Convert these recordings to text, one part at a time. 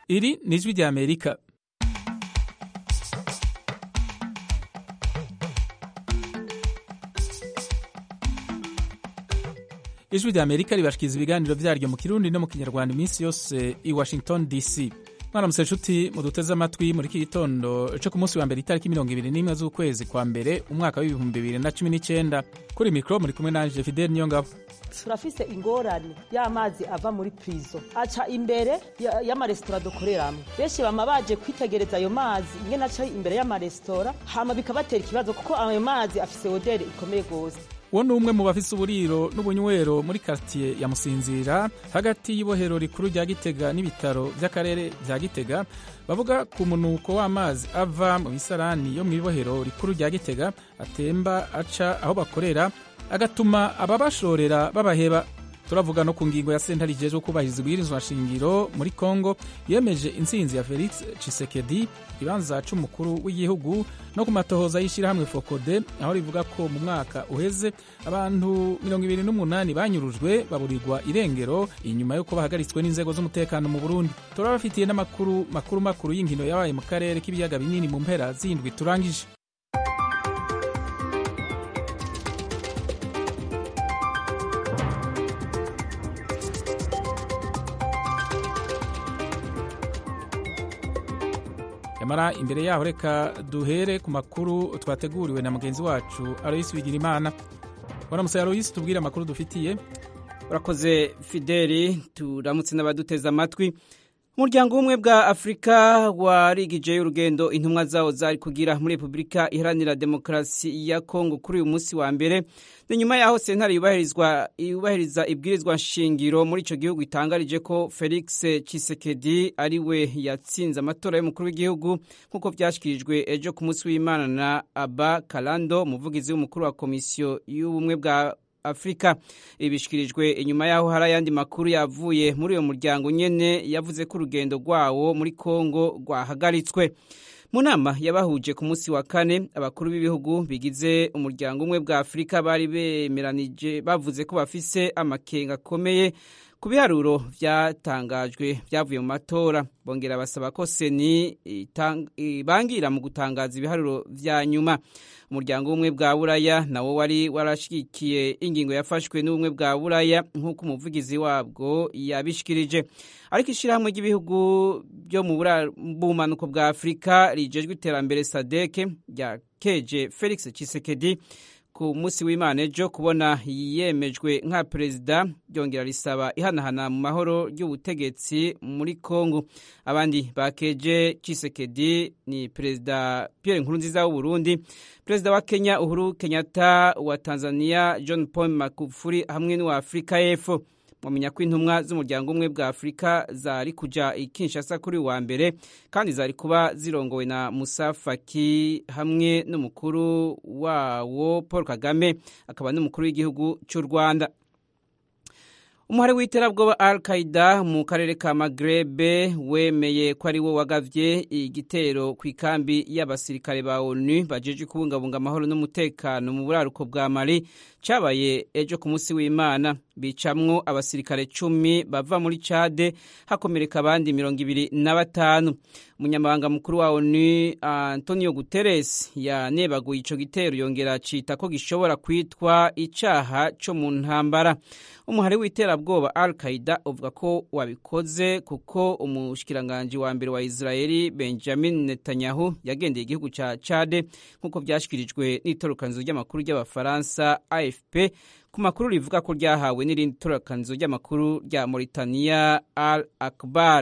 Iri ni ijwi ry'Amerika. Ijwi ry'Amerika ribashikiriza ibiganiro vyaryo mu Kirundi no mu Kinyarwanda iminsi yose i Washington DC. Mwaramutse nshuti muduteze amatwi muri iki gitondo cyo ku munsi wa mbere itariki 21 z'ukwezi kwa mbere umwaka w'2019. Kuri mikro muri kumwe nanje Fidel Niyongabo. Turafise ingorane y'amazi ava muri prison aca imbere y'amaresitora dukoreramo. Benshi bama baje kwitegereza ayo mazi ingene aca imbere y'amaresitora hama bikabatera ikibazo kuko ayo mazi afise odeur ikomeye gose. Uwo ni umwe mu bafise uburiro n'ubunywero muri quartier ya Musinzira hagati y'ibohero rikuru rya Gitega n'ibitaro vy'akarere vya Gitega, bavuga ku munuko w'amazi ava mu misarani yo mw'ibohero rikuru rya Gitega atemba aca aho bakorera agatuma ababashorera babaheba. Turavuga no ku ngingo ya sentare ijejwe kubahiriza ibwirizwa shingiro muri Kongo yemeje intsinzi ya Felix Tshisekedi ibanza c'umukuru w'igihugu no ku matohoza y'ishirahamwe Focode aho rivuga ko mu mwaka uheze abantu 28 banyurujwe baburirwa irengero inyuma yo bahagaritswe n'inzego z'umutekano mu Burundi. Turabafitiye n'amakuru makuru y'inkino yabaye mu karere k'ibiyaga binini mu mpera z'indwi turangije. Mara imbere yaho reka duhere ku makuru twateguriwe na mugenzi wacu Aloysi Bigirimana. Waramutse Aloysi, tubwire amakuru dufitiye. Urakoze Fideli, turamutse n'abaduteza amatwi. Umuryango umwe bwa Afrika warigije urugendo intumwa zawo zari kugira muri Republika Iharanira Demokarasi ya Kongo kuri uyu munsi wa mbere. Ni nyuma yaho sentare yubahiriza ibwirizwa nshingiro muri ico gihugu itangarije ko Felix Tshisekedi ariwe yatsinze amatora y'umukuru w'igihugu nkuko vyashikirijwe ejo ku munsi w'Imana na Aba Kalando, umuvugizi w'umukuru wa komisiyo y'ubumwe bwa Afrika. Ibishikirijwe inyuma yaho hari ayandi makuru yavuye muri uyo muryango nyene yavuze ko urugendo rwawo muri Kongo rwahagaritswe. Mu nama yabahuje ku munsi wa kane, abakuru b'ibihugu bigize umuryango umwe bwa Afrika bari bemeranije bavuze ko bafise amakenga akomeye ku biharuro vyatangajwe vyavuye mu matora. Bongera basaba ko seni bangira mu gutangaza ibiharuro vya nyuma. Umuryango umwe bwa Buraya nawo wari warashigikiye ingingo yafashwe n'ubumwe bwa Buraya nk'uko umuvugizi wabwo yabishikirije. Ariko ishirahamwe ry'ibihugu byo mu bumanuko bwa Afrika rijejwe iterambere SADC ryakeje Felix Tshisekedi ku munsi w'Imana ejo kubona yemejwe nka perezida, ryongera risaba ihanahana mu mahoro ry'ubutegetsi muri Kongo. Abandi bakeje Tshisekedi ni perezida Pierre Nkurunziza w'u Burundi, perezida wa Kenya Uhuru Kenyatta, wa Tanzania John Pombe Magufuli hamwe n'uwa Afrika y'Epfo. Mwamenya ko intumwa z'umuryango umwe bwa Afrika zari kuja i Kinshasa kuri wa mbere kandi zari kuba zirongowe na Musa Faki hamwe n'umukuru wawo Paul Kagame akaba n'umukuru w'igihugu cy'u Rwanda. Umuhari w'iterabwoba Al-Qaeda mu karere ka Maghreb wemeye ko ari wo wagavye igitero ku ikambi y'abasirikare ba ONU bajeje kubungabunga amahoro n'umutekano mu buraruko bwa Mali cabaye ejo ku munsi w'Imana. Bicamwo abasirikare 10 bava muri Chad, hakomereka abandi 25. Umunyamabanga mukuru wa ONU Antonio Guterres yanebaguye ico gitero, yongera cita ko gishobora kwitwa icaha co mu ntambara. Umuhari w'iterabwoba Al-Qaeda uvuga ko wabikoze kuko umushikiranganje wa mbere wa Israeli Benjamin Netanyahu yagendeye igihugu ca Chad nkuko vyashikirijwe n'itorokanzo ry'amakuru ry'abafaransa AFP, ku makuru rivuga ko ryahawe n'irindi torokanzo ry'amakuru rya Mauritania Al Akbar.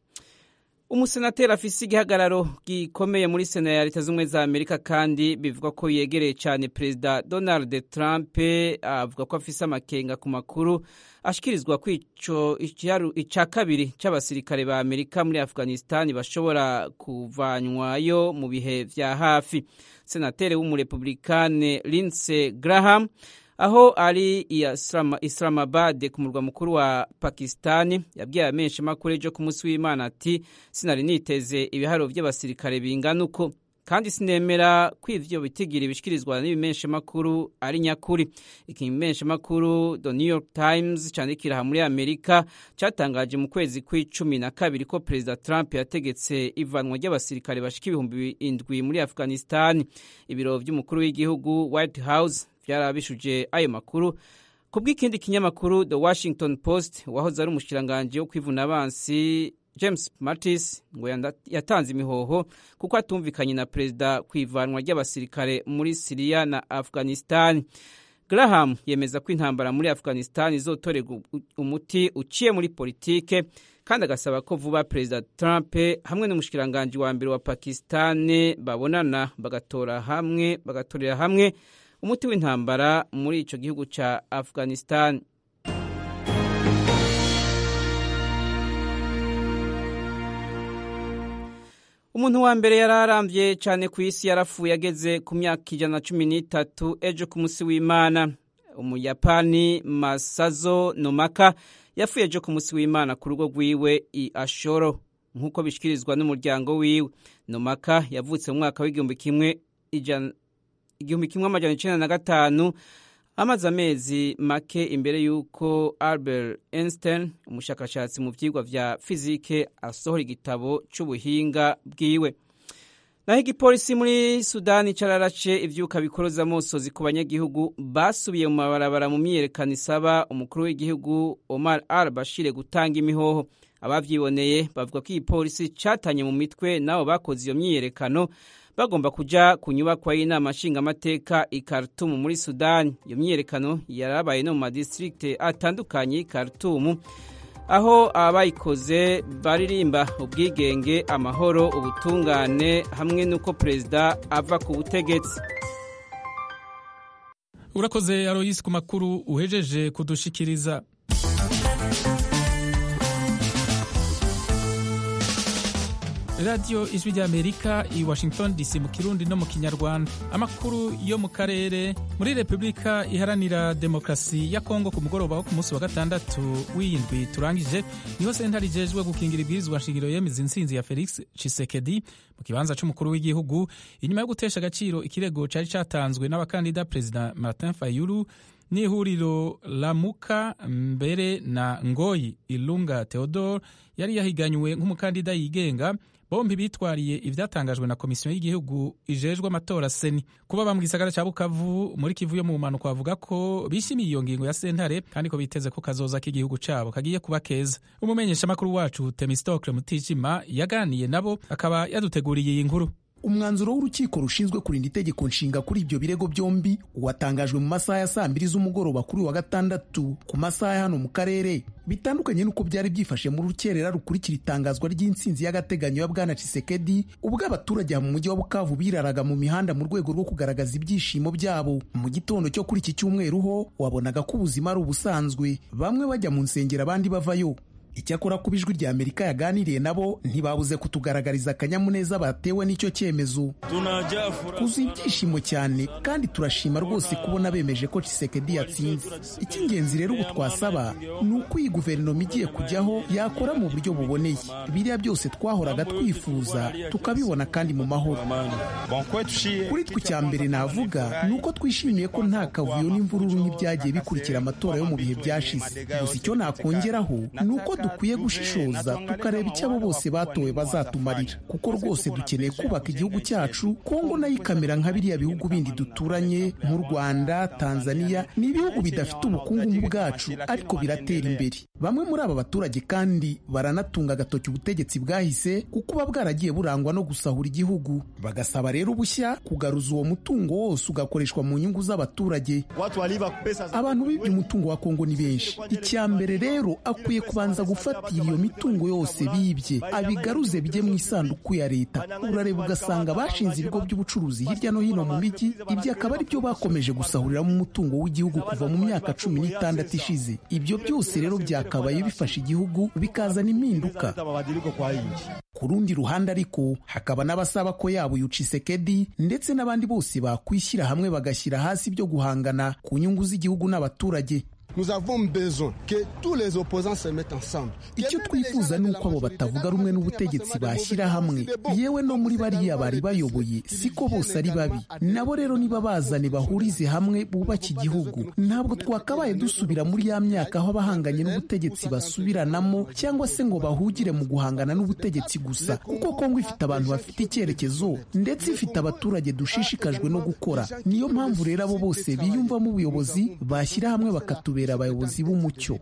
Umusenateri afise igihagararo gikomeye muri Sena ya Leta z'Ubumwe za Amerika kandi bivuga ko yegereye cyane Perezida Donald Trump, avuga ko afise amakenga ku makuru ashikirizwa kwico ica kabiri c'abasirikare ba Amerika muri Afghanistan bashobora kuvanywayo mu bihe vya hafi. Senateri w'umurepublikane Lindsey Graham aho ari Islamabad ku murwa mukuru wa Pakistani yabwiye amenshi makuru ejo ku munsi w'Imana ati sinari niteze ibiharo by'abasirikare bingana uko, kandi sinemera ko ivyo bitigira ibishikirizwa n'ibimeshamakuru ari nyakuri. Ikimeshamakuru The New York Times candikira muri Amerika catangaje mu kwezi kwa12 ko President Trump yategetse ivanwa ry'abasirikare bashika 7,000 muri Afghanistan. Ibiro vy'umukuru w'igihugu White House vyarabishuje ayo makuru kubw'ikindi kinyamakuru The Washington Post. Wahoze ari umushikiranganje wo kwivuna abansi James Mattis ngo yatanze imihoho kuko atumvikanye na perezida kwivanwa ry'abasirikare muri Syria na Afghanistan. Graham yemeza ko intambara muri Afghanistan izotorerwa umuti uciye muri politike, kandi agasaba ko vuba Perezida Trump hamwe n'umushikiranganje wa mbere wa Pakistan babonana bagatorera hamwe umuti w'intambara muri ico gihugu ca Afghanistan. Umuntu wa mbere yararambye cyane ku isi yarapfuye ageze ku myaka 113 ejo ku musi w'Imana. Umuyapani Masazo Nomaka yapfuye ejo ku musi w'Imana ku rugo rwiwe i Ashoro nk'uko bishikirizwa n'umuryango wiwe. Nomaka yavutse mu mwaka w'1905 amaze amezi make imbere y'uko Albert Einstein, umushakashatsi mu vyigwa vya fizike, asohora igitabo c'ubuhinga bwiwe. Naho igipolisi muri Sudani cararace ivyuka bikoroza amosozi ku banyagihugu basubiye mu mabarabara mu myiyerekano isaba umukuru w'igihugu Omar al-Bashir gutanga imihoho. Abavyiboneye bavuga ko igipolisi catanye mu mitwe nabo bakoze iyo myiyerekano bagomba kuja ku nyubakwa y'inama nshingamateka i Khartoum muri Sudani. Iyo myiyerekano yarabaye no mu madistrikte atandukanye i Khartoum, aho abayikoze baririmba ubwigenge, amahoro, ubutungane hamwe n'uko perezida ava ku butegetsi. Urakoze Aloysi ku makuru uhejeje kudushikiriza. Radio Ijwi ry'Amerika i Washington DC mu Kirundi no mu Kinyarwanda. Amakuru yo mu karere. Muri Republika Iharanira Demokarasi ya Kongo ku mugoroba wo ku munsi wa gatandatu w'indwi turangije, niho sentare ijejwe gukingira ibwirizwa nshingiro yemeza intsinzi ya Felix Tshisekedi mu kibanza c'umukuru w'igihugu inyuma yo gutesha agaciro ikirego cari catanzwe n'abakandida President Martin Fayulu n'ihuriro Lamuka Mbere na Ngoyi Ilunga Theodore yari yahiganywe nk'umukandida yigenga. Bombi bitwariye ivyatangajwe na komisiyo y'igihugu ijejwe amatora Seni. Kuba ba mu gisagara ca Bukavu muri Kivu yo mu manuko bavuga ko bishimiye iyo ngingo ya sentare kandi ko biteze ko kazoza k'igihugu cabo kagiye kuba keza. Umumenyesha makuru wacu Temistocle Mutijima yaganiye nabo akaba yaduteguriye iyi nkuru. Umwanzuro w'urukiko rushinzwe kurinda itegeko nshinga kuri ibyo birego byombi watangajwe mu masaha ya 2 z'umugoroba kuri wa gatandatu ku masaha ya hano mu karere, bitandukanye nuko byari byifashe mu rukerera rukurikira itangazwa ry'intsinzi y'agateganyo ya Bwana Tshisekedi, ubwo abaturage mu mujyi wa Bukavu biraraga mu mihanda mu rwego rwo kugaragaza ibyishimo byabo. Mu gitondo cyo kuri iki cyumweru ho wabonaga ko ubuzima ari ubusanzwe, bamwe bajya mu nsengero abandi bavayo. Icyakora ku Ijwi ry'Amerika yaganiriye nabo ntibabuze kutugaragariza akanyamuneza batewe n'icyo cyemezo. Kuzi ibyishimo cyane kandi turashima rwose kubona bemeje ko Tshisekedi yatsinze. Icy'ingenzi rero ubu twasaba ni uko iyi guverinoma igiye kujyaho yakora mu buryo buboneye. Biriya byose twahoraga twifuza tukabibona kandi mu mahoro. Kuri twe icya mbere navuga ni uko twishimiye ko nta kavuyo n'imvururu nk'ibyagiye bikurikira amatora yo mu bihe byashize. Gusa icyo nakongeraho ni uko dukwiye gushishoza tukareba icyo abo bose batowe bazatumarira, kuko rwose dukeneye kubaka igihugu cyacu. Kongo nayo ikamera nka biriya bihugu bindi duturanye nk'u Rwanda, Tanzania. Ni ibihugu bidafite ubukungu nk'ubwacu ariko biratera imbere. Bamwe muri aba baturage kandi baranatunga agatoki ubutegetsi bwahise kuko buba bwaragiye burangwa no gusahura igihugu, bagasaba rero ubushya kugaruza uwo mutungo wose ugakoreshwa mu nyungu z'abaturage. Abantu bibye umutungo wa Kongo ni benshi. Icya mbere rero akwiye kubanza gufatira iyo mitungo yose bibye abigaruze bijye mu isanduku ya leta. Urareba ugasanga bashinze ibigo by'ubucuruzi hirya no hino mu mijyi, ibyo akaba ari byo bakomeje gusahurira mu mutungo w'igihugu kuva mu myaka 16 ishize. Ibyo byose rero byakabaye bifasha igihugu bikazana impinduka. Ku rundi ruhande ariko hakaba n'abasaba ko yaba uyu Tshisekedi ndetse n'abandi bose bakwishyira hamwe bagashyira hasi ibyo guhangana ku nyungu z'igihugu n'abaturage. nous avons besoin que tous les opposants se mettent ensemble. Icyo twifuza ni uko abo batavuga rumwe n'ubutegetsi bashyira hamwe, yewe no muri bariya bari bayoboye siko bose ari babi, nabo rero niba bazane bahurize hamwe bubake igihugu. Ntabwo twakabaye dusubira muri ya myaka aho abahanganye n'ubutegetsi basubiranamo cyangwa se ngo bahugire mu guhangana n'ubutegetsi gusa, kuko Kongo ifite abantu bafite icyerekezo ndetse ifite abaturage dushishikajwe no gukora. Niyo mpamvu rero abo bose biyumvamo ubuyobozi bashyira hamwe bakatubera abayobozi b'umucyo.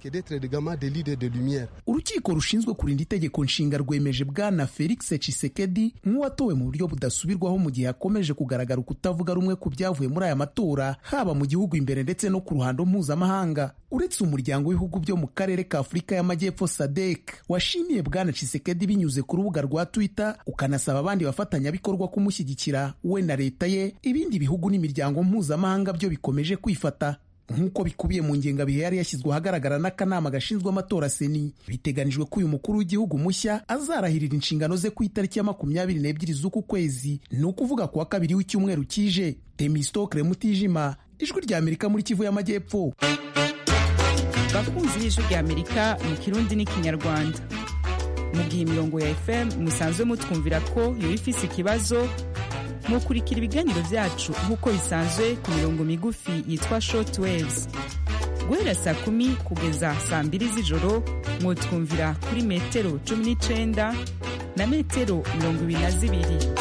Urukiko rushinzwe kurinda itegeko nshinga rwemeje Bwana Felix Tshisekedi nk'uwatowe mu buryo budasubirwaho mu gihe hakomeje kugaragara kutavuga rumwe ku byavuye muri aya matora, haba mu gihugu imbere ndetse no ku ruhando mpuzamahanga. Uretse umuryango w'ibihugu byo mu karere ka Afurika y'Amajyepfo SADC washimiye Bwana Tshisekedi binyuze ku rubuga rwa Twitter, ukanasaba abandi bafatanyabikorwa kumushyigikira we na leta ye, ibindi bihugu n'imiryango mpuzamahanga byo bikomeje kwifata nk'uko bikubiye mu ngengabihe yari yashyizwe ahagaragara n'akanama gashinzwe amatora seni. Biteganijwe ko uyu mukuru w'igihugu mushya azarahirira inshingano ze ku itariki ya 22 z'uku kwezi, ni ukuvuga kuwa kabiri w'icyumweru kije. Temistokle Mutijima, Ijwi rya Amerika muri Kivu y'Amajyepfo. Bakunzi b'Ijwi rya Amerika mu Kirundi n'Ikinyarwanda, mu gihe imirongo ya FM musanzwe mutwumvira ko yo ifise ikibazo, mukurikira ibiganiro byacu nk'uko bisanzwe ku mirongo migufi yitwa short waves. Guhera saa 10 kugeza saa 2 z'ijoro mwotwumvira kuri metero 19 na metero 22.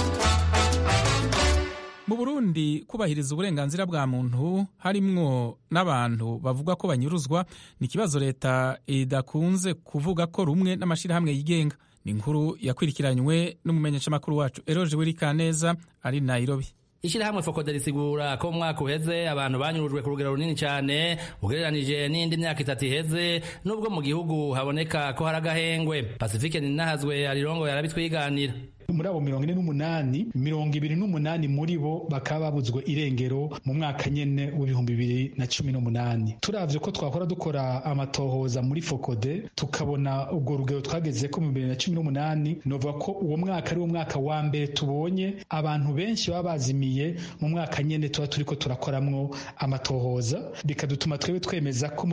Mu Burundi kubahiriza uburenganzira bwa muntu harimwo n'abantu bavuga ko banyuruzwa ni ikibazo leta idakunze kuvuga ko rumwe n'amashirahamwe yigenga. Ni inkuru yakwirikiranywe n'umumenyeshamakuru wacu Eroje Wirikaneza ari Nairobi. Ishirahamwe Focode risigura ko mwaka uheze abantu banyurujwe ku rugero runini cyane ugereranije n'indi myaka 3 iheze, nubwo mu gihugu haboneka ko haragahengwe. Pacifique Ninahazwe arirongo yarabitwiganira. Muri abo 28 muri bo bakaba babuzwe irengero mu mwaka nyene w'2018. Turavye ko twakora dukora amatohoza muri Focode tukabona ubwo rugero twageze ko mu 2018, novuga ko uwo mwaka ari wo mwaka wa mbere tubonye abantu benshi babazimiye mu mwaka nyene tuba turiko turakoramwo amatohoza, bikadutuma twebwe twemeza ko mu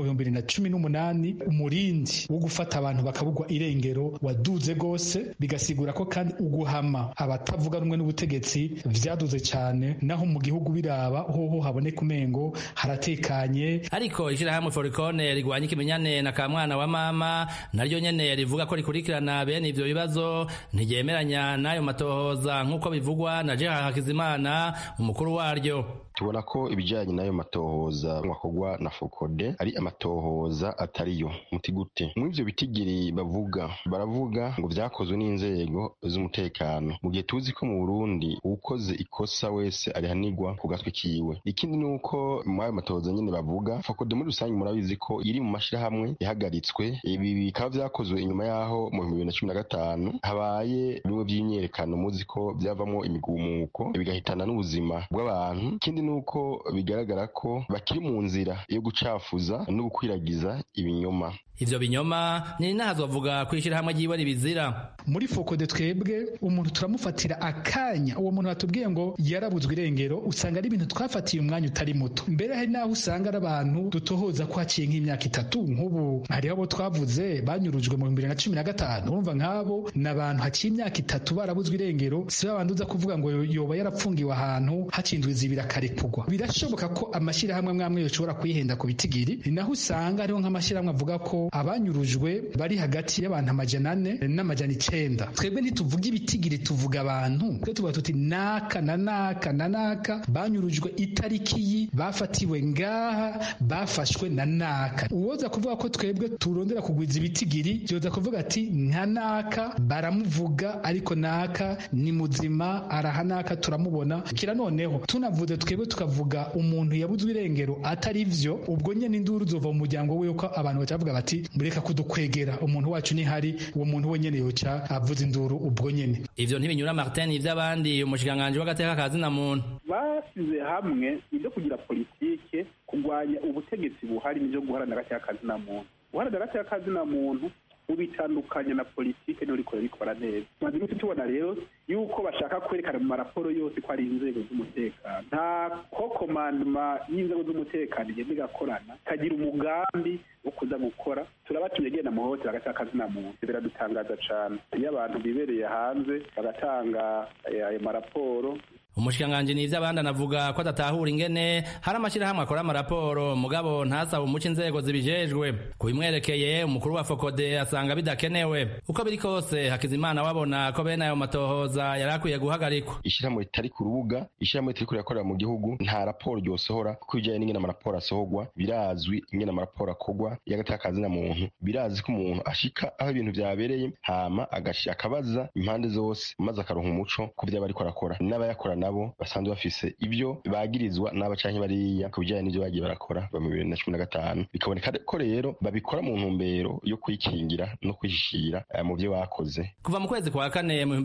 2018 umurindi wo gufata abantu bakabugwa irengero waduze gose, bigasigura ko kandi hama abatavuga rumwe n'ubutegetsi vyaduze cyane, naho mu gihugu biraba hoho haboneka umengo haratekanye. Ariko ishirahamwe Foricone rigwanya ikimenyane na kamwana wa mama naryo nyene rivuga ko rikurikirana bene ivyo bibazo, ntigemeranya nayo matohoza nk'uko bivugwa na Jeha Hakizimana umukuru waryo. Tubona ko ibijanye nayo matohoza mwakogwa na Focode ari amatohoza atariyo muti gute. Mw'ivyo bitigiri baravuga ngo vyakozwe n'inzego z'umutekano, mu gihe tuzi ko mu Burundi ukoze ikosa wese arihanirwa ku gatwe kiwe. Ikindi nuko mu ayo matohoza nyene bavuga Focode muri rusange murabizi ko iri mu mashirahamwe yahagaritswe. Ibi bikaba vyakozwe inyuma yaho mu 2015 habaye bimwe by'imyerekano muzi ko byavamo imigumuko bigahitana n'ubuzima bw'abantu. Ikindi nuko bigaragara ko bakiri mu nzira yo gucafuza no gukwiragiza ibinyoma. Ivyo binyoma ni nazo avuga kwishira hamwe giwe ribizira. Muri Focode twebwe umuntu turamufatira akanya, uwo muntu batubwiye ngo yarabuzwe irengero, usanga ari ibintu twafatiye umwanya utari muto. Mbere hari naho usanga ari abantu dutohoza ko haciye nk'imyaka 3, nk'ubu hari abo twavuze banyurujwe mu 2015. Urumva nk'abo n'abantu haciye imyaka 3 barabuzwe irengero, si babandi uza kuvuga ngo yoba yarapfungiwe ahantu hacindwe izibira karekugwa. Birashoboka ko amashirahamwe amwe yoshobora kwihenda ku bitigiri, naho usanga ariho nk'amashirahamwe avuga ko abanyurujwe bari hagati y'abantu 400 n'amajana 9. Twebwe ntituvuga ibitigiri, tuvuga abantu. Twe tuba tuti naka na naka na naka banyurujwe itariki yi, bafatiwe ngaha, bafashwe na naka. Uwoza kuvuga ko twebwe turondera kugwiza ibitigiri byoza kuvuga ati nka naka baramuvuga ariko naka ni muzima arahanaka turamubona. Kira noneho tunavuze twebwe tukavuga umuntu yabuzwe irengero atari ivyo, ubwo nyene induru zova mu muryango we ko abantu bacavuga bati mureka kudukwegera, umuntu wacu ni hari, uwo muntu wenyene yoca avuza induru ubwo nyene. Ivyo ntibinyura Martin ivy'abandi umushikanganje w'agateka kazi na muntu basize hamwe ibyo kugira politike kugwanya ubutegetsi buhari n'ibyo guharanira agateka kazi na muntu. Guharanira agateka kazi na muntu ubitandukanya na politike niho rikora rikora neza. Maze iminsi tubona rero yuko bashaka kwerekana mu maraporo yose ko ari inzego z'umutekano. Nta ko komandoma y'inzego z'umutekano igenda igakorana kagira umugambi wo kuza gukora. Turabatumye genda mu hotel agataka zina muntu. Biradutangaza cane iyo abantu bibereye hanze bagatanga ayo maraporo. Umushikiranganji Nivyabandi anavuga ko adatahura ingene hari amashirahamwe akora amaraporo mugabo ntasaba umuco inzego zibijejwe. Kubimwerekeye umukuru wa Fokode asanga bidakenewe. Uko biri kose Hakizimana wabona ko bene ayo matohoza yarakwiye guhagarikwa. Ishirahamwe ritari ku rubuga, ishirahamwe ritari kurikorera mu gihugu nta raporo ryosohora kuko bijanye n'ingene amaraporo asohorwa birazwi, ingene amaraporo akorwa y'agatakazi na muntu birazi ko umuntu ashika aho ibintu vyabereye hama akabaza impande zose maze akaronka umuco ku vyaba ariko arakora n'abayakora nabo basanzwe bafise ibyo bagirizwa n'abacanke bariya ku bijanye n'ivyo bagiye barakora mu 2015 bikaboneka ko rero babikora mu ntumbero yo kwikingira no kwishira mu byo bakoze. Kuva mu kwezi kwa kane mu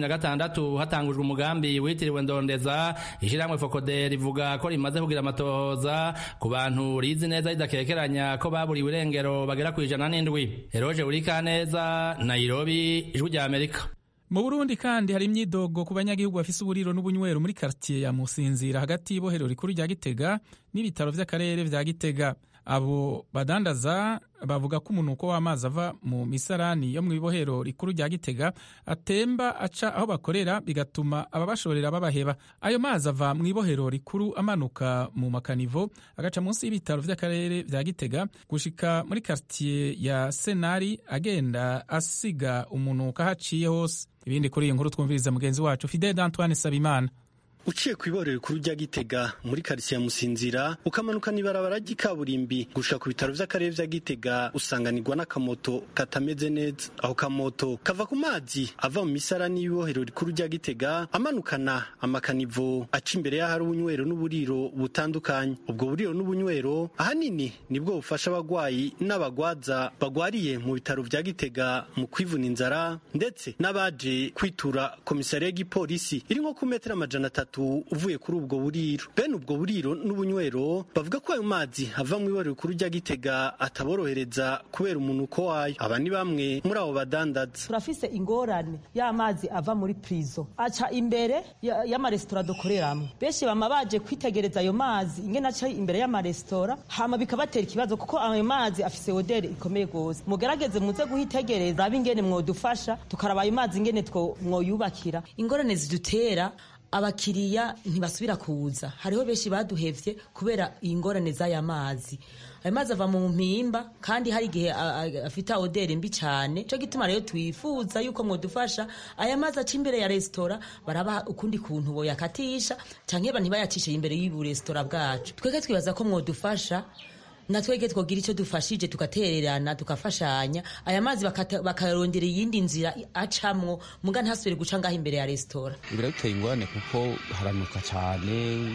2016 hatangujwe umugambi witiriwe Ndondeza, ishirahamwe Fokode rivuga ko rimaze kugira amatohoza ku bantu rizi neza ridakekeranya ko baburiwe irengero bagera ku 107. Eroje Urikaneza, Nairobi, Ijwi rya Amerika. Mu Burundi kandi hari imyidogo ku banyagihugu bafise uburiro n'ubunywero muri quartier ya Musinzira hagati y'ibohero rikuru rya Gitega n'ibitaro vy'akarere vya Gitega. Abo badandaza bavuga ko umunuko w'amazi ava mu misarani yo mu ibohero rikuru rya Gitega atemba aca aho bakorera bigatuma ababashorera babaheba. Ayo mazi ava mu ibohero rikuru amanuka mu makanivo agaca munsi y'ibitaro vy'akarere vya Gitega gushika muri quartier ya Senari agenda asiga umunuko haciye hose. Ibindi kuri iyi nkuru twumviriza mugenzi wacu Fidel Antoine Sabimana. Uciye kw'iborero rikuru rya Gitega muri quartier ya Musinzira ukamanuka n'ibarabara ry'ikaburimbi gushika ku bitaro vy'akarere vya Gitega usanganirwa n'akamoto katameze neza. Aho kamoto kava ku mazi ava mu misarani y'ibohero rikuru rya Gitega amanukana amakanivo aca imbere y'ahari ubunywero n'uburiro butandukanye. Ubwo buriro n'ubunywero ahanini nibwo bufasha abagwayi n'abagwaza bagwariye mu bitaro vya Gitega mu kwivuna inzara ndetse n'abaje kwitura komisariya y'igipolisi iri nko ku metero 300 uvuye kuri ubwo buriro. Bene ubwo buriro n'ubunywero bavuga ko ayo mazi ava mu iborero rikuru rya Gitega ataborohereza kubera umunuko wayo. Aba ni bamwe muri abo badandaza. Turafise ingorane y'amazi ava muri prison aca imbere y'amaresitora dukoreramo. Benshi bama baje kwitegereza ayo mazi ingene aca imbere y'amaresitora hama bikabatera ikibazo kuko ayo mazi afise odeur ikomeye gose. Mugerageze muze guhitegereza abingene mwodufasha tukaraba ayo mazi ingene mwoyubakira. Ingorane zidutera abakiriya ntibasubira kuza. Hariho benshi baduhevye kubera ingorane z'aya mazi. Ayo mazi ava mu mpimba kandi hari igihe afita odeur mbi cyane. Cyo gituma rero twifuza yuko mwodufasha aya mazi aca imbere ya resitora baraba ukundi kuntu bo yakatisha canke ntibayacishe imbere y'ubu resitora bwacu. Twege twibaza ko mwodufasha natwege twogira icyo dufashije tugatererana tukafashanya aya mazi bakarondera iyindi nzira acamwo muga ntasubire guca ngaho imbere ya resitora. Birateye ingorane kuko haranuka cyane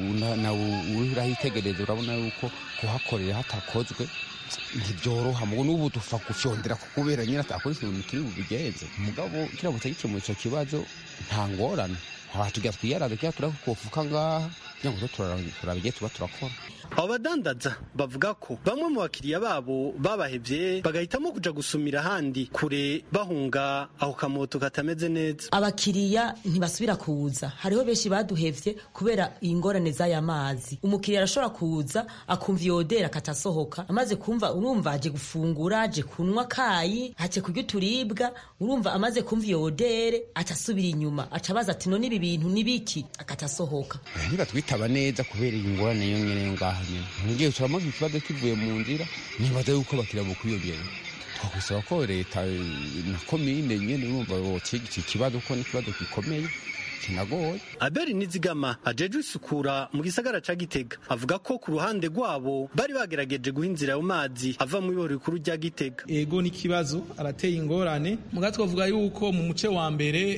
na urahitegereza urabona yuko kuhakorera hatakozwe ntibyoroha mugo n'ubu dufa gufyondera kubera nyine atakora ikintu kiri bubigenze mugabo kiramutse gikemuye icyo kibazo nta ngorane tujya twiyarabika turakufuka ngaha ngo turabigiye tuba turakora. Abo badandaza bavuga ko bamwe mu bakiriya babo babahevye bagahitamo kuja gusumira ahandi kure bahunga aho kamoto katameze neza. Abakiriya ntibasubira kuza. Hariho benshi baduhevye kubera ingorane z'aya mazi. Umukiriya arashobora kuza akumva yodera akatasohoka amaze kumva urumva aje gufungura aje kunwa kayi aje kurya uturibwa urumva amaze kumva yodere atasubira inyuma acabaza ati no nibi bintu nibiki akatasohoka. Ntibatwitaba neza kubera ingorane yo nyene ngaha ngiye turamaze ikibazo kivuye mu nzira nibaza yuko bakira mu kwiyongera twakwisaba ko leta na komine nyene urumva bokiga iki kibazo ko ni kibazo gikomeye kinagoye. Aberi Nizigama ajeje isukura mu gisagara ca Gitega avuga ko ku ruhande rwabo bari bagerageje guhinzira ayo mazi ava mu iborero rikuru rya Gitega. Ego ni kibazo arateye ingorane muga twavuga yuko mu muce wa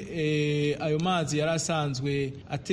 mbere ayo mazi yarasanzwe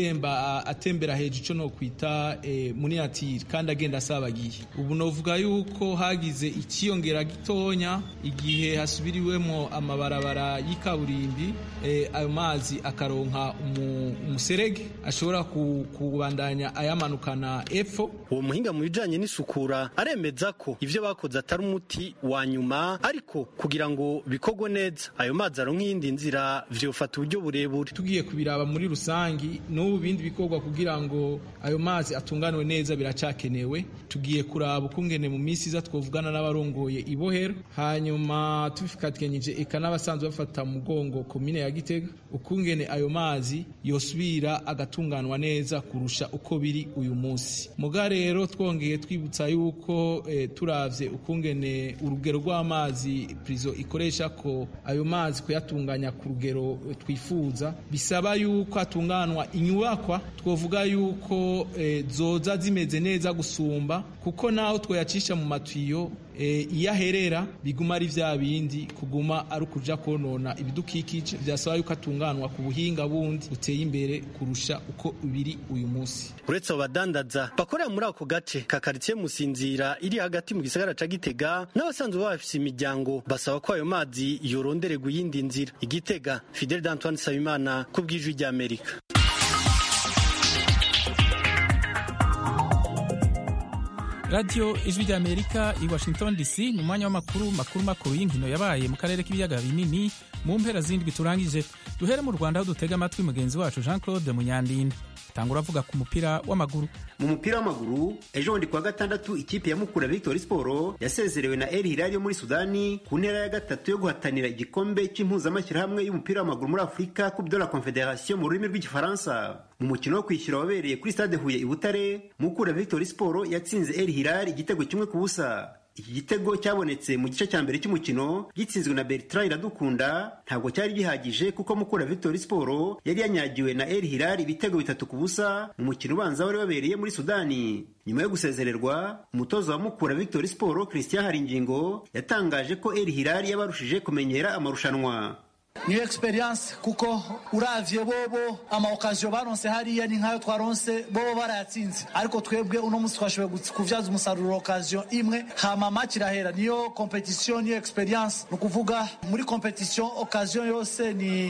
atembera hejuru ico no kwita muniatire kandi agenda asabagiye. Ubu novuga yuko hagize ikiyongera gitonya igihe hasubiriwemo amabarabara y'ikaburimbi ayo mazi akaronka umuserege ashobora kubandanya ayamanukana epfo. Uwo muhinga mu bijanye n'isukura aremeza ko ivyo bakoze atari umuti wa nyuma, ariko kugira ngo bikogwe neza ayo mazi aronka iyindi nzira vyofata uburyo burebure. Tugiye kubiraba muri rusangi n'ubu bindi bikorwa kugira ngo ayo mazi atunganwe neza biracakenewe. Tugiye kuraba ukungene mu misi iza twovugana n'abarongoye ibohero, hanyuma tubifikatanyije eka n'abasanzwe bafata mugongo komine ya Gitega, ukungene ayo mazi yosubira agatunganwa neza kurusha uko biri uyu munsi. Muga rero twongeye twibutsa yuko turavye ukungene urugero rw'amazi prizo ikoresha ko ayo mazi kuyatunganya ku rugero twifuza, bisaba yuko atunganwa inyubakwa twovuga yuko zoza zimeze neza gusumba, kuko naho twoyacisha mu matiyo iyaherera biguma ari vya bindi kuguma ari ukuja konona ibidukikije. Vyasaba yuko atunganwa ku buhinga bundi buteye imbere kurusha uko biri uyu munsi. Uretse abadandaza bakorera muri ako gace ka quartier Musinzira iri hagati mu gisagara ca Gitega, n'abasanzwe bafise imiryango basaba ko ayo mazi yorondererwa iyindi nzira. Igitega, Fidel d'Antoine Sabimana ku bw'ijwi rya Amerika. Radio Ijwi rya Amerika i Washington DC mu mwanya w'amakuru makuru y'inkino yabaye mu karere k'ibiyaga binini mu mpera zindwi turangije. Duhere mu Rwanda aho dutega amatwi mugenzi wacu Jean Claude Munyandinda. Tangura avuga ku mupira w'amaguru. Mu mupira w'amaguru ejo bundi kuwa gatandatu ikipe ya Mukura Victory Sport yasezerewe na El Hilal yo muri Sudani ku ntera ya gatatu yo guhatanira igikombe cy'impuzamashyirahamwe y'umupira w'amaguru muri Afurika Coupe de la Confédération mu rurimi rw'igifaransa. Mu mukino wo kwishyura wabereye kuri stade Huye i Butare, Mukura Victory Sport yatsinze El Hilal igitego kimwe ku busa. Iki gitego cyabonetse mu gice cya mbere cy'umukino gitsinzwe na Bertrand Iradukunda, ntabwo cyari gihagije kuko Mukura Victory Sport yari yanyagiwe na El Hilal ibitego 3 ku busa mu mukino ubanza wari wabereye muri Sudani. Nyuma yo gusezererwa, umutoza wa Mukura Victory Sport Christian Haringingo yatangaje ko El Hilal yabarushije kumenyera amarushanwa. New experience kuko uravye bobo ama occasion baronse hariya ni nkayo twaronse bobo barayatsinze, ariko twebwe uno munsi twashoboye kuvyaza umusaruro occasion imwe hama match irahera. Niyo competition, niyo experience, nukuvuga muri competition occasion yose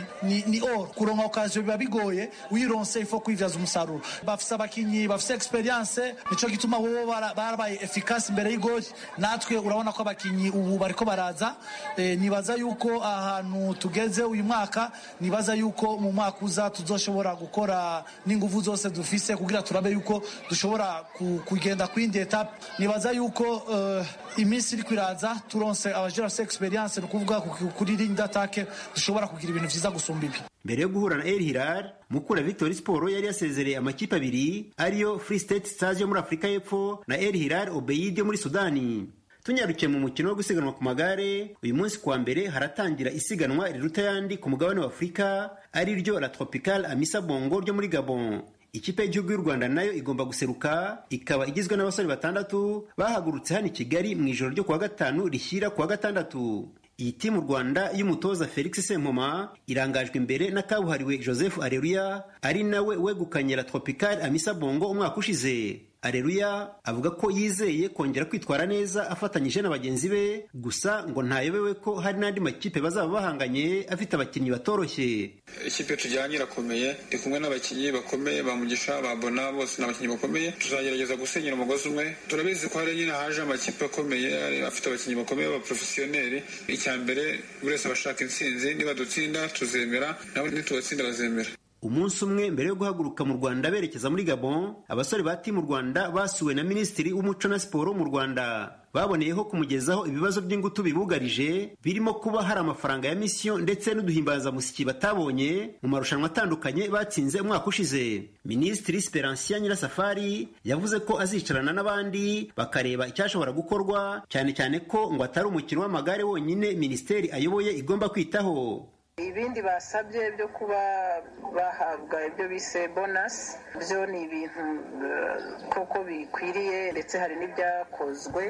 ni or kuronka occasion biba bigoye, wironse ifo kwivyaza umusaruro. Bafise abakinyi bafise experience, nico gituma bobo barabaye efficace imbere y'igoli. Natwe urabona ko abakinyi ubu bariko baraza, nibaza yuko ahantu tugeze uyu mwaka, nibaza yuko mu mwaka uza tuzoshobora gukora n'inguvu zose dufise kugira turabe yuko dushobora kugenda kwindi etape. Nibaza yuko iminsi iri kwiraza turonse abajera experience, nukuvuga kuri ligne d'attaque dushobora kugira ibintu vyiza gusumba ibi. Mbere yo guhura na El Hilal, Mukura Victory Sport yari yasezereye amakipe abiri ariyo Free State Stars yo muri Afurika y'Epfo na El Hilal Obeid yo muri Sudani. Tunyarukiye mu mukino wo gusiganwa ku magare, uyu munsi kuwa mbere haratangira isiganwa riruta yandi ku mugabane wa Afurika ari ryo La Tropicale Amissa Bongo ryo muri Gabon. Ikipe y'igihugu y'u Rwanda nayo igomba guseruka, ikaba igizwe n'abasore 6 bahagurutse hano i Kigali mu ijoro ryo kuwa gatanu rishyira kuwa gatandatu. Iyi timu Rwanda y'umutoza Felix Sempoma irangajwe imbere na kabuhariwe Joseph Areruya ari nawe wegukanye La Tropicale Amissa Bongo umwaka ushize. Areruya avuga ko yizeye kongera kwitwara neza afatanyije na bagenzi be, gusa ngo ntayobewe ko hari n'andi makipe bazaba bahanganye afite abakinnyi batoroshye. Ikipe tujyanye irakomeye, ndi kumwe n'abakinnyi bakomeye, bamugisha babona bose n'abakinnyi bakomeye, tuzagerageza gusenyera umugozi umwe. Turabizi ko hari nyine haje amakipe akomeye afite abakinnyi bakomeye ba professionnel. Icya mbere buri wese abashaka intsinzi, niba dutsinda tuzemera, nabo nitubatsinda bazemera. Umunsi umwe mbere yo guhaguruka mu Rwanda berekeza muri Gabon, abasore ba timu Rwanda basuwe na Minisitiri w'Umuco na Siporo mu Rwanda. Baboneyeho kumugezaho ibibazo by'ingutu bibugarije, birimo kuba hari amafaranga ya mission ndetse n'uduhimbazamusiki batabonye mu marushanwa atandukanye batsinze umwaka ushize. Minisitiri Speransia Nyirasafari yavuze ko azicarana n'abandi bakareba icyashobora gukorwa, cyane cyane ko ngo atari umukino w'amagare wonyine Minisiteri ayoboye igomba kwitaho. Ibindi basabye byo kuba bahabwa ibyo bise bonus, byo ni ibintu koko bikwiriye ndetse hari n'ibyakozwe.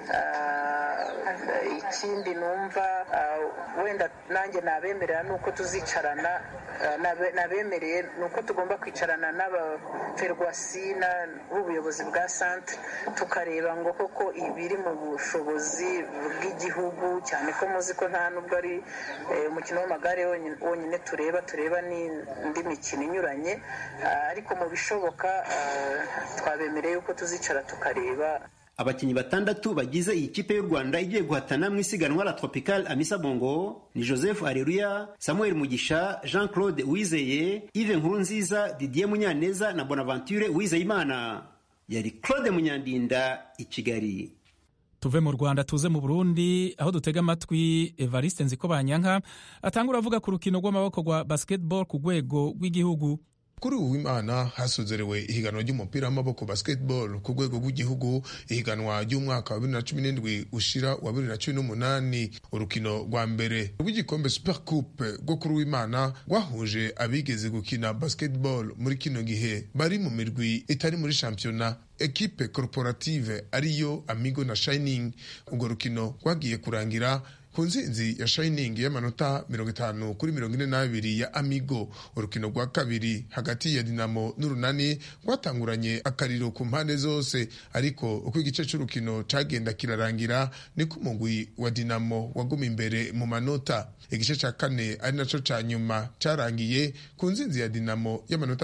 Ikindi numva wenda nanjye nabemerera nuko tuzicarana, nabemereye nuko tugomba kwicarana n'abaferwasi n'ubuyobozi bwa centre tukareba ngo koko ibiri mu bushobozi bw'igihugu, cyane ko muzi ko nta nubwo ari umukino w'amagare bare wonyine tureba n'indi mikino inyuranye ariko mu bishoboka twabemereye yuko tuzicara tukareba. Abakinnyi 6 bagize iyi kipe y'u Rwanda igiye guhatana mu isiganwa la Tropical Amissa Bongo ni Joseph Areruya, Samuel Mugisha, Jean-Claude Uwizeye, Yves Nkurunziza, Didier Munyaneza na Bonaventure Uwizeyimana. Yari Claude Munyandinda i Kigali. Tuve mu Rwanda tuze mu Burundi aho dutega amatwi Evariste Nzikobanyanka atangura avuga ku rukino rw'amaboko rwa basketball ku rwego rw'igihugu. Kuri uwimana hasozerewe ihiganwa ry'umupira w'amaboko basketball ku rwego rw'igihugu, ihiganwa ry'umwaka wa 2017 ushira wa 2018. Urukino rwa mbere rw'igikombe Super Coupe rwo kuri uwimana rwahuje abigeze gukina basketball muri kino gihe bari mu mirwi itari muri championnat, equipe corporative ariyo Amigo na Shining. Urwo rukino rwagiye kurangira ku nsinzi ya Shining y'amanota 50-42 ya Amigo. Urukino rwa kabiri hagati ya Dinamo n'Urunani rwatanguranye akariro ku mpande zose, ariko uko igice cy'urukino cagenda kirarangira niko umugwi wa Dinamo waguma imbere mu manota. Igice cya kane ari naco ca nyuma carangiye ku nsinzi ya Dinamo y'amanota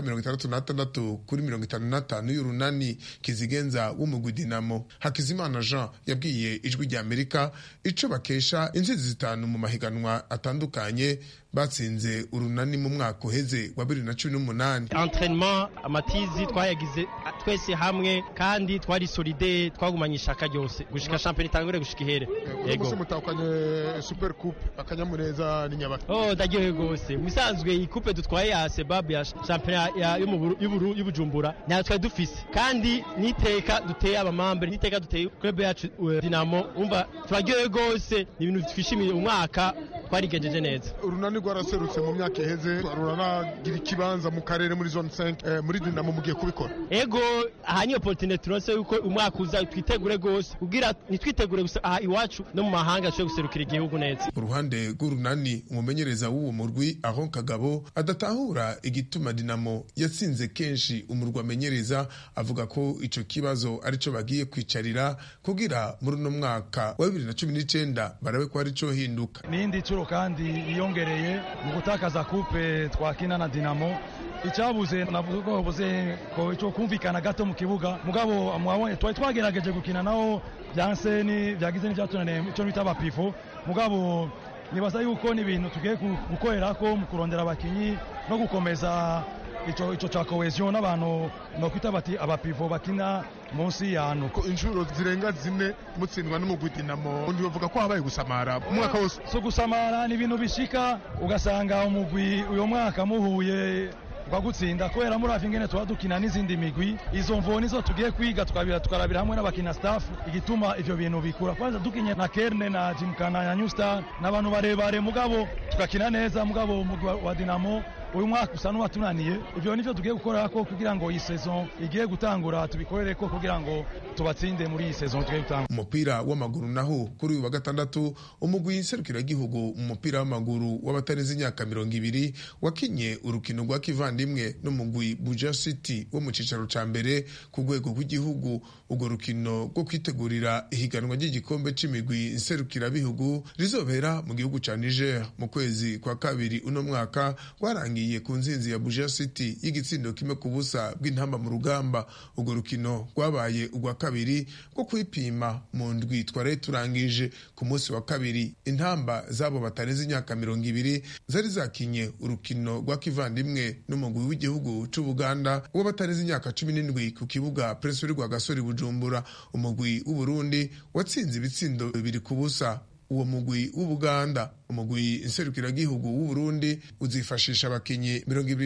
66-55 y'Urunani. Kizigenza w'umugwi Dinamo Hakizimana Jean yabwiye Ijwi rya Amerika ico bakesha insinzi 5 mu mahiganwa atandukanye batsinze Urunani mu mwaka uheze wa 2018. Entraînement amatizi twayagize twese hamwe kandi twari solide, twagumanye ishaka ryose gushika champion itangure gushika ihere. Yego mutakanye Super Coupe akanyamureza ni Nyabaki. Ndagiye gose musanzwe iyi coupe dutwaye ya Sebab ya champion y'Ubujumbura natwe dufise kandi niteka duteye abamambre, niteka duteye club yacu Dinamo. Umva turagiye gose ibintu twishimiye umwaka twarigenjeje neza. Urunani rwaraserutse mu myaka iheze, ruranagira ikibanza mu karere muri zone 5 muri Dinamo mugiye kubikora. Ego ahanye opportunity turonse yuko umwaka uza twitegure gose kugira nitwitegure gusa aha iwacu no mu mahanga cyo guserukira igihugu neza. Uruhande rw'Urunani umumenyereza w'uwo murwi Aron Kagabo adatahura igituma Dinamo yatsinze kenshi umurwa amenyereza, avuga ko ico kibazo arico bagiye kwicarira kugira muri no mwaka wa 2019 barabe ko ari cyo hinduka. Nindi curo kandi iyongereye mu gutakaza coupe twakina na Dinamo, icyabuze navuga ko buze ko cyo kumvikana gato mu kibuga. Mugabo mwabonye twagerageje gukina naho byanseni byagize n'ibyatunaniye cyo bita abapifo. Mugabo nibaza yuko ni ibintu tugiye gukorera ko mu kurondera abakinyi no gukomeza ico cha cohesion n'abantu no kwita bati abapivo bakina munsi yano. Inshuro zirenga 4 mutsindwa n'umugwi Dinamo, undi bavuga ko habaye gusamara umwaka wose. So gusamara ni ibintu bishika ugasanga umugwi uyo mwaka muhuye bagutsinda kubera muri afingene twadukina n'izindi migwi. Izo mvo nizo tugiye kwiga tukarabira hamwe n'abakina staff igituma ivyo bintu bikura. Kwanza dukinye na Kerne na Jimkana ya New Star n'abantu barebare, mugabo tukakina neza. Mugabo umugwi wa Dinamo uyu mwaka usa n'uwatunaniye. Ivyo nivyo tugiye gukora ko kugira ngo iyi saison igiye gutangura tubikorere ko kugira ngo tubatsinde muri iyi saison tugiye gutangura. Umupira w'amaguru naho kuri uyu wa gatandatu umugwi nserukiragihugu mu mupira w'amaguru w'abatarenze imyaka 20 wakinye urukino rwa kivandimwe n'umugwi Buja City wo mu cicaro ca mbere ku rwego rw'igihugu. Urwo rukino rwo kwitegurira ihiganwa ry'igikombe c'imigwi nserukirabihugu rizobera mu gihugu ca Niger mu kwezi kwa kabiri uno mwaka rwarangiye ku nzinzi ya Buja City y'igitsindo kimwe ku busa bw'intamba mu rugamba. Urwo rukino rwabaye urwa kabiri rwo kwipima mu ndwi twari turangije. Ku munsi wa kabiri intamba zabo batarenze imyaka 20 zari zakinye urukino rwa kivandimwe n'umugwi w'igihugu c'u Buganda wo batarenze imyaka 17 ku kibuga Prince rwa Gasori Bujumbura. Umugwi w'u Burundi watsinze ibitsindo 2 ku busa uwo mugwi w'Ubuganda. Umugwi nserukiragihugu w'u Burundi uzifashisha abakinyi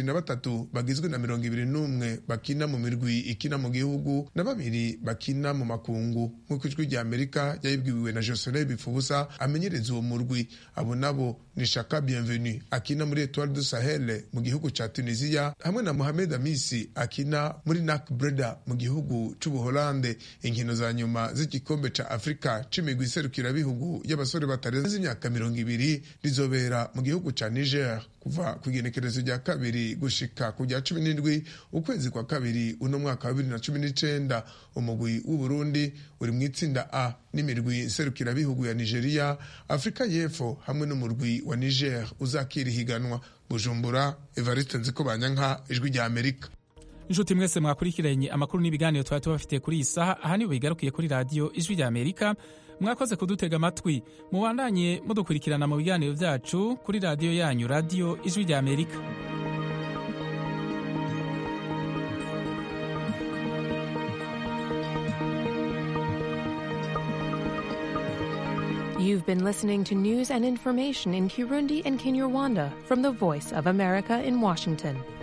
23 bagizwe na 21 bakina mu mirwi ikina mu gihugu na 2 bakina mu makungu, nk'uko Ijwi rya Amerika yayibwiwe na Jocelyn Bifubusa amenyereza uwo murwi. Abo nabo ni Shaka Bienvenue akina muri Etoile du Sahel mu gihugu ca Tunisia hamwe na Mohamed Amisi akina muri NAC Breda mu gihugu c'u Buholande. Inkino za nyuma z'igikombe ca Afrika c'imigwi iserukirabihugu y'abasore batarenze imyaka 20 rindi rizobera mu gihugu ca Niger kuva ku igenekerezo rya 2 gushika ku rya 17 ukwezi kwa 2 uno mwaka wa 2019. Umugwi w'u Burundi uri mu itsinda A n'imirwi serukira bihugu ya Nigeria, Afrika y'Epfo hamwe n'umurwi wa Niger uzakira higanwa. Bujumbura, Evariste Nzikobanyanka, Ijwi rya Amerika. Inshuti mwese mwakurikiranye amakuru n'ibiganiro twari tubafitiye kuri iyi saha, aha niho bigarukiye kuri radiyo Ijwi rya Amerika. Mwakoze kudutega amatwi, mubandanye mudukurikirana mu biganiro byacu kuri radiyo yanyu, radiyo Ijwi rya Amerika. You've been listening to news and information in Kirundi and Kinyarwanda from the Voice of America in Washington.